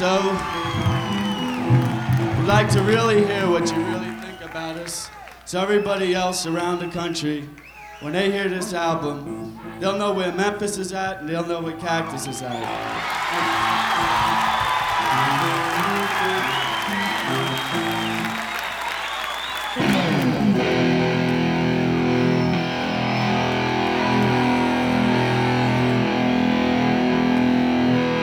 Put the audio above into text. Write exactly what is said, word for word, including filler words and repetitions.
So, we'd like to really hear what you really think about us. So everybody else around the country, when they hear this album, they'll know where Memphis is at and they'll know where Cactus is at.